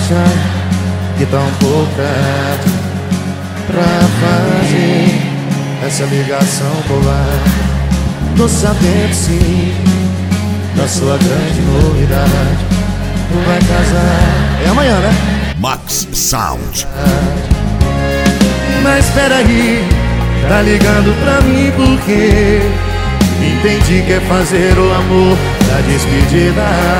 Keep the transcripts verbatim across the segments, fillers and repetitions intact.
achar que tá um pouco tarde pra fazer essa ligação boba. Tô sabendo sim da sua grande novidade. Tu vai casar, é amanhã, né? Max Sound. Mas peraí, tá ligando pra mim porque entendi que é fazer o amor da despedida.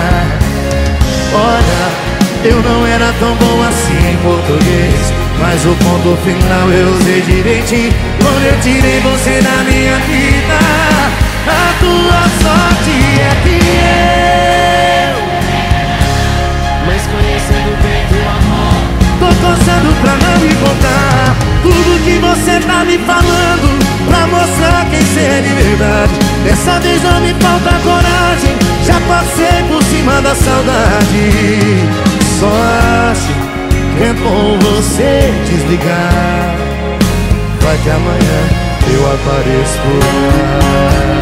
Olha, eu não era tão bom assim em português, mas o ponto final eu usei direitinho quando eu tirei você da minha vida. A tua sorte é que eu, mas conhecendo bem do amor, tô torcendo pra não me contar tudo que você tá me falando, pra mostrar quem cê é de verdade. Dessa vez não me falta coragem, já passei por cima da saudade. Só acho que é bom você desligar, vai que amanhã eu apareço por lá.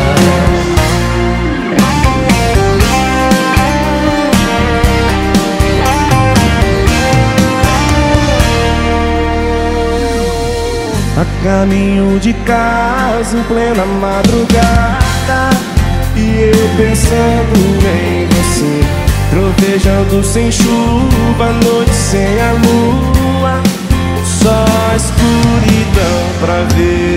A caminho de casa em plena madrugada, e eu pensando em você, trovejando sem chuva, noite sem a lua, só a escuridão pra ver.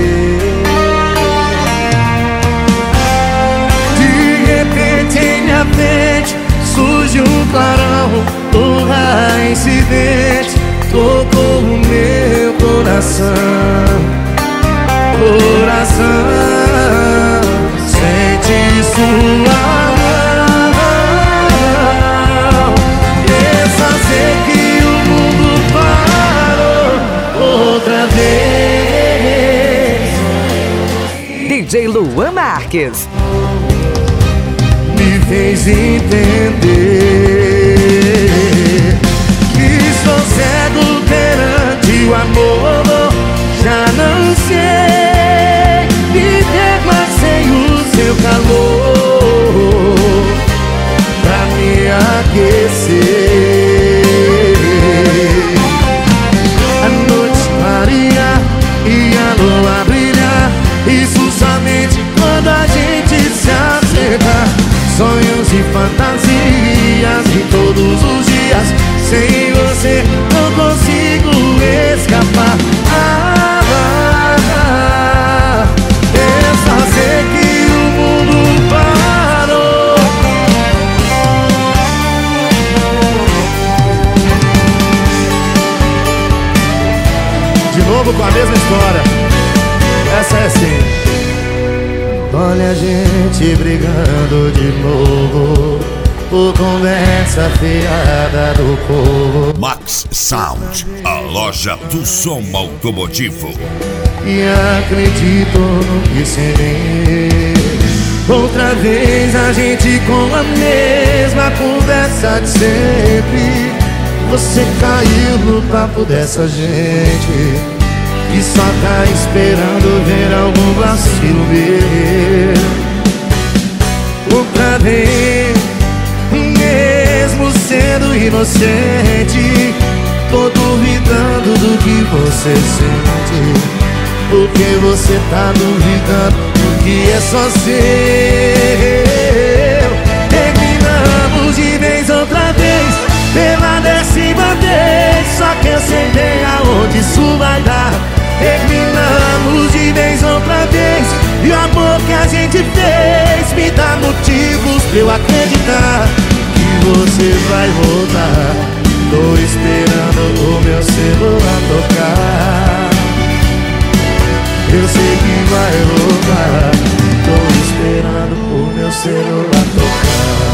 De repente em minha frente surge um clarão, um reincidente tocou o meu coração. Coração, sente sua mão. Eu só sei que o mundo parou outra vez. D J Luan Marques Me fez entender que estou cego perante o amor. Já não sei viver mais sem o seu calor pra me aquecer. A noite clareia e a lua brilha, isso somente quando a gente se acerta. Sonhos e fantasias de todos os dias, sem você não consigo escapar. Ah, ah, ah, eu só sei que o mundo parou. De novo com a mesma história. Essa é assim. Olha a gente brigando de novo por conversa fiada do povo. Max Sound, a loja do som automotivo. E acredito no que se vê. Outra vez a gente com a mesma conversa de sempre. Você caiu no papo dessa gente que só tá esperando ver algum vacilo meu. Outra vez, mesmo sendo inocente, tô duvidando do que você sente, porque você tá duvidando do que é só seu. Terminamos de vez outra vez, pela décima vez, só que eu sei bem aonde isso vai dar. Terminamos de vez outra vez, e o amor que a gente fez me dá motivos pra eu acreditar que você vai voltar. Tô esperando o meu celular tocar. Eu sei que vai voltar. Tô esperando o meu celular tocar.